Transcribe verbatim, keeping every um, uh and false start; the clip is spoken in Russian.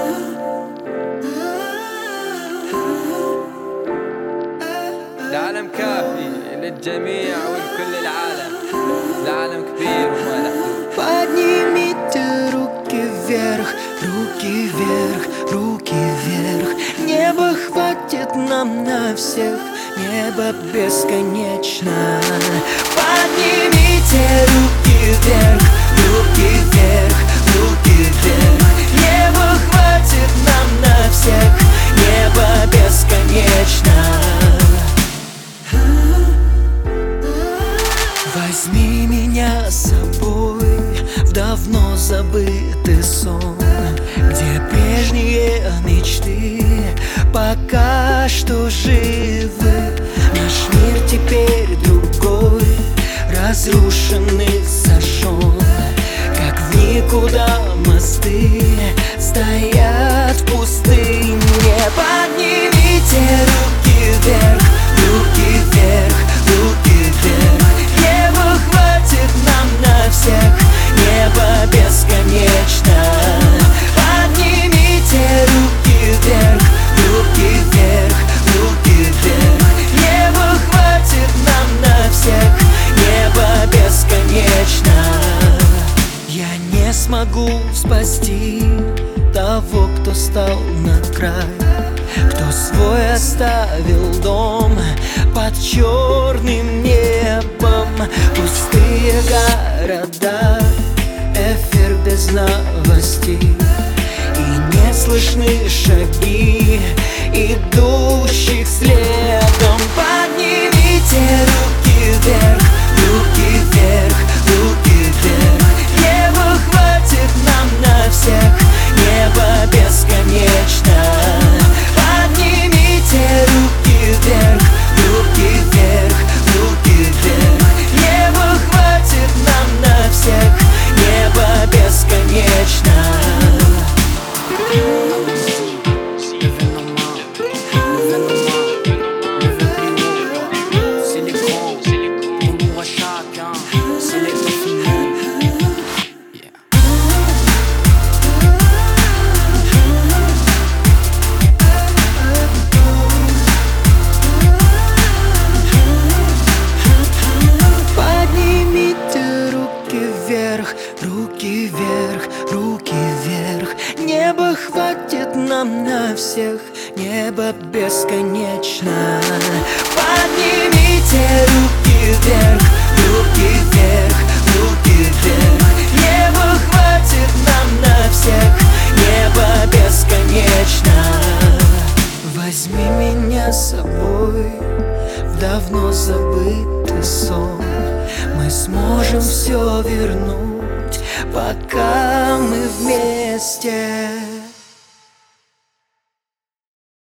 العالم كافي للجميع ولكل العالم. العالم كبير وما له حدود. Поднимите руки вверх, руки вверх, руки вверх. Небо хватит нам на всех, небо бесконечно. Поднимите руки вверх, руки вверх, руки вверх. Небо хватит нам на всех, небо бесконечно. Возьми меня с собой в давно забытый сон, где прежние мечты пока что живы. Наш мир теперь другой, разрушенный, сожжен, как в никуда мосты стоят в пустыне. Поднимите руки вверх, руки вверх, руки вверх. Небо хватит нам на всех, небо бесконечно. Поднимите руки вверх, руки вверх, руки вверх. Небо хватит нам на всех, небо бесконечно. Я не смогу спасти того, кто стал на край, кто свой оставил дом под черным небом. Пустые города, эфир без новостей, и не слышны шаги идущих следом. Поднимите руки вверх, руки вверх, руки вверх. Небо хватит нам на всех, небо бесконечно. Поднимите руки вверх, руки вверх, руки вверх. Небо хватит нам на всех, небо бесконечно. Руки вверх, руки вверх. Небо хватит нам на всех, небо бесконечно. Поднимите руки вверх, руки вверх, руки вверх. Небо хватит нам на всех, небо бесконечно. Возьми меня с собой в давно забытый сон. Мы сможем все вернуть, пока мы вместе.